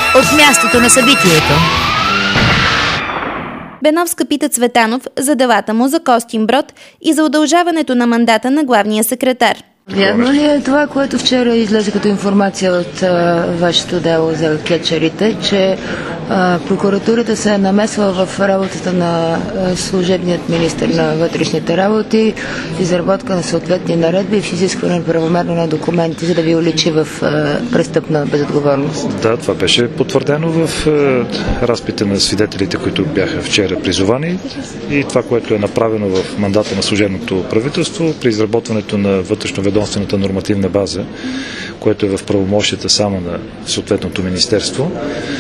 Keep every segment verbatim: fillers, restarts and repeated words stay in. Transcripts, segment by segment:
от мястото на събитието. Беновска пита Цветанов за делата му за Костинброд и за удължаването на мандата на главния секретар. Вярно ли е това, което вчера излезе като информация от а, вашето дело за кетчерите, че а, прокуратурата се е намесва в работата на а, служебният министър на вътрешните работи, изработка на съответни наредби и в изискване правомерно на документи, за да ви уличи в а, престъпна безотговорност? Да, това беше потвърдено в а, разпита на свидетелите, които бяха вчера призовани, и това, което е направено в мандата на служебното правителство при изработването на вътрешно ведомствената нормативна база, което е в правомощията само на съответното министерство.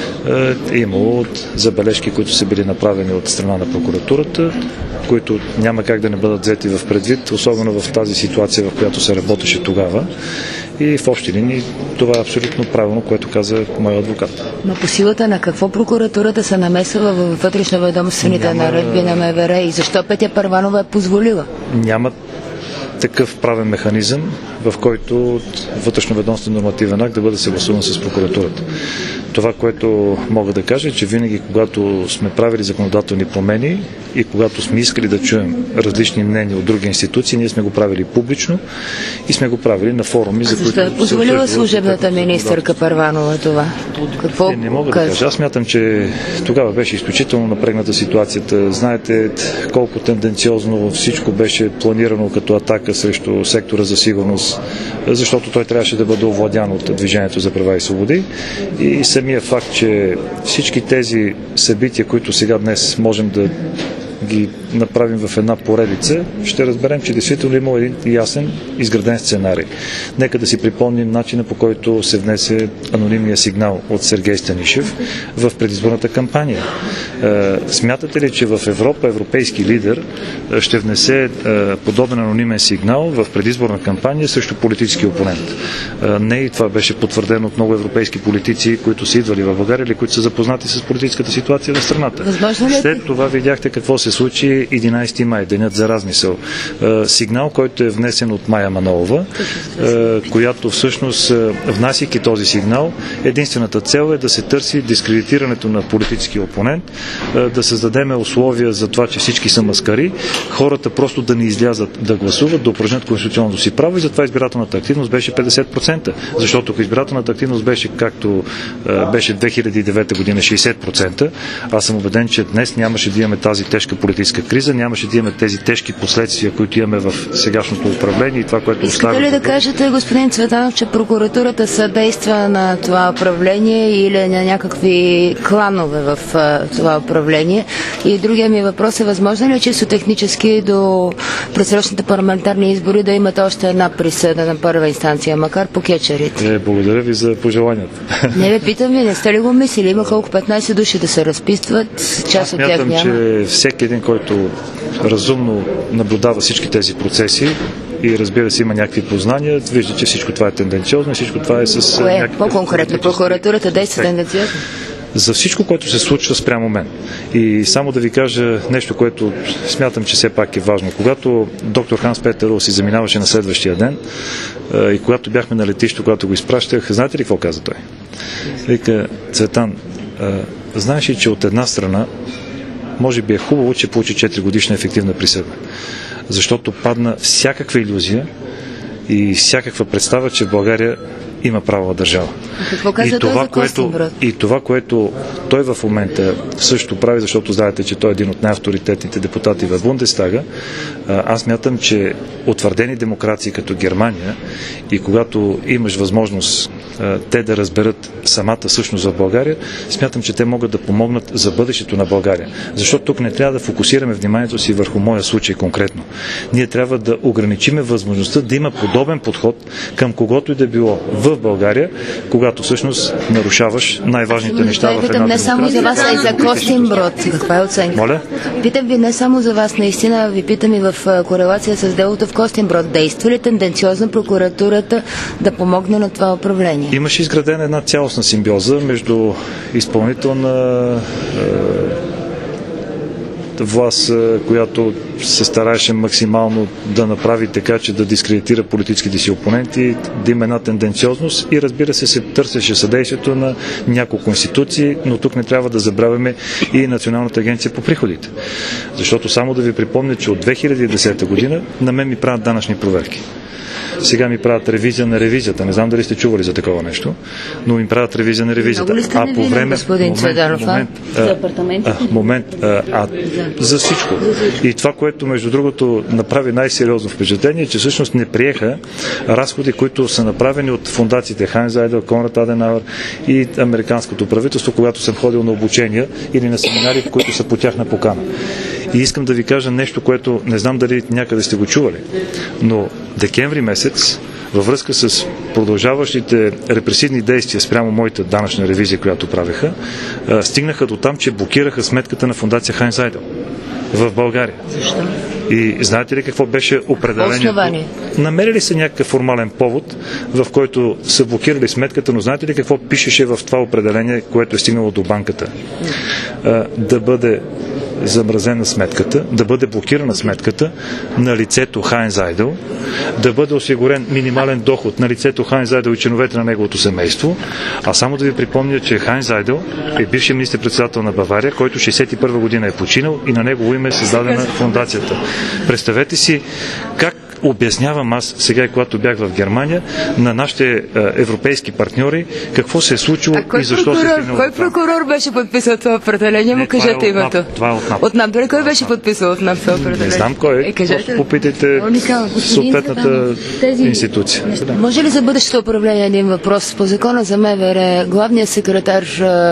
Е имало забележки, които са били направени от страна на прокуратурата, които няма как да не бъдат взети в предвид, особено в тази ситуация, в която се работеше тогава. И в общи линии това е абсолютно правилно, което каза моят адвокат. Но по силата на какво прокуратурата се намесва във вътрешноведомствените Няма... наредби на МВР и защо Петя Първанова е позволила? Няма такъв правен механизъм, в който вътрешноведомствен нормативен акт да бъде съгласуван с прокуратурата. Това, което мога да кажа, е, че винаги, когато сме правили законодателни промени и когато сме искали да чуем различни мнения от други институции, ние сме го правили публично и сме го правили на форуми, за които... Защо е позволила служебната министърка Първанова това? Какво не, не мога кажа? да кажа. Аз смятам, че тогава беше изключително напрегната ситуацията. Знаете колко тенденциозно всичко беше планирано като атака срещу сектора за сигурност, защото той трябваше да бъде овладян от Движението за права и свободи. И самия факт, че всички тези събития, които сега днес можем да ги направим в една поредица, ще разберем, че действително има един ясен изграден сценарий. Нека да си припомним начина, по който се внесе анонимния сигнал от Сергей Станишев в предизборната кампания. Смятате ли, че в Европа европейски лидер ще внесе подобен анонимен сигнал в предизборна кампания срещу политически опонент? Не, и това беше потвърдено от много европейски политици, които са идвали в България или които са запознати с политическата ситуация в страната. След това видяхте какво се случи единайсети май, денят за размисъл. Сигнал, който е внесен от Мая Манолова, която всъщност, внасяйки този сигнал, единствената цел е да се търси дискредитирането на политически опонент, да създадеме условия за това, че всички са маскари, хората просто да не излязат да гласуват, да упражнят конституционното си право, и затова избирателната активност беше петдесет процента. Защото ако избирателната активност беше както беше две хиляди и девета година шейсет процента, аз съм убеден, че днес нямаше да имаме тази тежка политическа криза, нямаше да имаме тези тежки последствия, които имаме в сегашното управление и това, което оставя. Искате ли да кажете, господин Цветанов, че прокуратурата съдейства на това управление или на някакви кланове в това управление? И другия ми въпрос е: възможно ли е чисто технически до предсрочните парламентарни избори да имате още една присъда на първа инстанция, макар по кетчерите? Е, благодаря ви за пожеланията. Не ви питам ви, не сте ли го мислили? Има колко петнайсет души да се разписват, част от тях няма. Аз смятам, че всеки един, който разумно наблюдава всички тези процеси и разбира се има някакви познания, вижда, че всичко това е тенденциозно и всичко това е с... Кое? По-конкретно, прокуратурата действа тенденциозно? За всичко, което се случва спрямо мен. И само да ви кажа нещо, което смятам, че все пак е важно. Когато доктор Ханс Петер Рул си заминаваше на следващия ден и когато бяхме на летището, когато го изпращах, знаете ли какво каза той? Вика: Цветан, знаеш ли, че от една страна може би е хубаво, че получи четири годишна ефективна присъда. Защото падна всякаква илюзия и всякаква представа, че в България има правова държава. Какво каза и, той това, за което, и това, което той в момента също прави, защото знаете, че той е един от най-авторитетните депутати в Бундестага, аз мятам, че утвърдени демокрации като Германия, и когато имаш възможност те да разберат самата същност в България, смятам, че те могат да помогнат за бъдещето на България. Защото тук не трябва да фокусираме вниманието си върху моя случай конкретно. Ние трябва да ограничиме възможността да има подобен подход към когото и да било в България, когато всъщност нарушаваш най-важните неща в една демокрация. Не само за вас, а и за Костинброд. Каква е оценка? Моля? Питам ви не само за вас, наистина ви питам и в корелация с делото в Костинброд. Действа ли тенденциозно прокуратурата да помогне на това управление? Имаше изградена една цялостна симбиоза между изпълнителна, власт, която се стараеше максимално да направи така, че да дискредитира политическите си опоненти, да има една тенденциозност и разбира се се търсеше съдействието на няколко институции, но тук не трябва да забравяме и Националната агенция по приходите. Защото само да ви припомня, че от две хиляди и десета година на мен ми правят данъчни проверки. Сега ми правят ревизия на ревизията. Не знам дали сте чували за такова нещо, но ми правят ревизия на ревизията. А по време... Господин Цветанов, момент, за апартаментите? Момент, а, а, за всичко. И това, което между другото направи най-сериозно впечатление, е, че всъщност не приеха разходи, които са направени от фондациите Хайнц Зайдел, Конрад Аденауер и американското правителство, когато съм ходил на обучения или на семинари, които са по тяхна покана. И искам да ви кажа нещо, което не знам дали някъде сте го чували, но декември месец, във връзка с продължаващите репресивни действия спрямо моята данъчна ревизия, която правеха, стигнаха до там, че блокираха сметката на фондация Хайнц Зайдел в България. Защо? И знаете ли какво беше определението? Намерили се някакъв формален повод, в който са блокирали сметката, но знаете ли какво пишеше в това определение, което е стигнало до банката? Да бъде замразена сметката, да бъде блокирана сметката на лицето Хайнц Зайдел, да бъде осигурен минимален доход на лицето Хайнц Зайдел и членовете на неговото семейство. А само да ви припомня, че Хайнц Зайдел е бившият министър-председател на Бавария, който шейсет и първа година е починал и на негово име е създадена фондацията. Представете си как обяснявам аз сега, когато бях в Германия, на нашите европейски партньори, какво се е случило и защо се е стигнало. Кой прокурор беше подписал това определение? Му кажете е името. Това е от НАП. От НАП. Дали кой беше подписал от НАП това определение? Не знам кой е. Е, попитайте съответната институция. Може ли за бъдещето управление един въпрос? По закона за МВР, главният секретар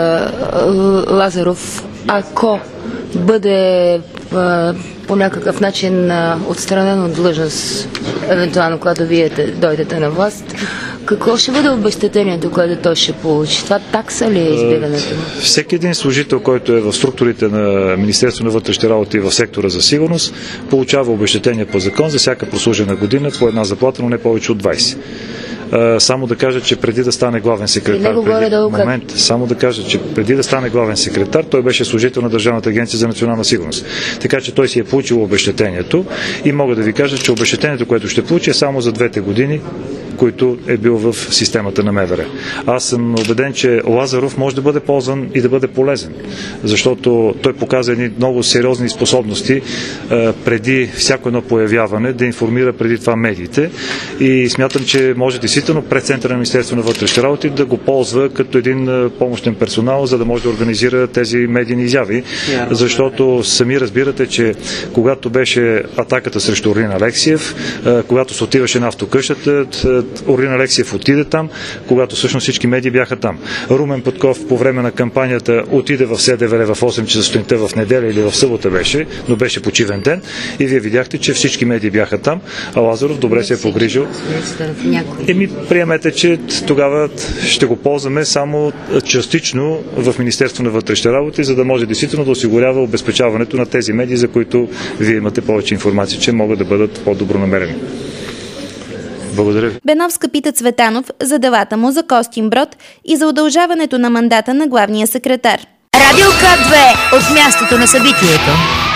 Лазаров, ако бъде по някакъв начин отстранен от длъжност, евентуално когато вие дойдете на власт, какво ще бъде обезщетението, което той ще получи? Това такса ли е избирането му? Всеки един служител, който е в структурите на Министерството на вътрешните работи и в сектора за сигурност, получава обезщетение по закон за всяка прослужена година по една заплата, но не повече от двайсет. Само да кажа, че преди да стане главен секретар, преди, да момент, само да кажа, че преди да стане главен секретар, той беше служител на Държавната агенция за национална сигурност. Така че той си е получил обезщетението и мога да ви кажа, че обезщетението, което ще получи, е само за двете години, който е бил в системата на МВР. Аз съм убеден, че Лазаров може да бъде ползван и да бъде полезен, защото той показа едни много сериозни способности е, преди всяко едно появяване да информира преди това медиите и смятам, че може действително пред центъра на Министерство на вътрешните работи да го ползва като един помощен персонал, за да може да организира тези медийни изяви, защото сами разбирате, че когато беше атаката срещу Орлин Алексиев, е, когато се отиваше на автокъщата, Орлин Алексиев отиде там, когато всъщност всички медии бяха там. Румен Петков по време на кампанията отиде в СДВР в осем часа сутринта в неделя или в събота беше, но беше почивен ден и вие видяхте, че всички медии бяха там, а Лазаров добре се е погрижил. Еми, приемете, че тогава ще го ползваме само частично в Министерство на вътрешните работи, за да може действително да осигурява обезпечаването на тези медии, за които вие имате повече информация, че могат да бъдат по-добронамерени. Благодаря ви. Беновска пита Цветанов за делата му за Костинброд и за удължаването на мандата на главния секретар. Радио К две от мястото на събитието.